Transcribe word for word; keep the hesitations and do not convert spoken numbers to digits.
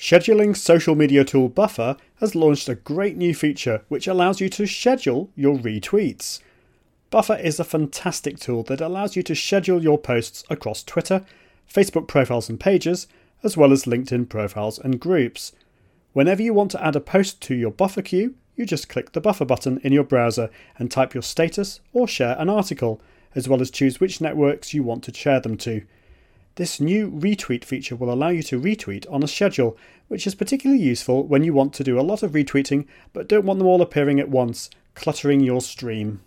Scheduling social media tool Buffer has launched a great new feature which allows you to schedule your retweets. Buffer is a fantastic tool that allows you to schedule your posts across Twitter, Facebook profiles and pages, as well as LinkedIn profiles and groups. Whenever you want to add a post to your Buffer queue, you just click the Buffer button in your browser and type your status or share an article, as well as choose which networks you want to share them to. This new retweet feature will allow you to retweet on a schedule, which is particularly useful when you want to do a lot of retweeting but don't want them all appearing at once, cluttering your stream.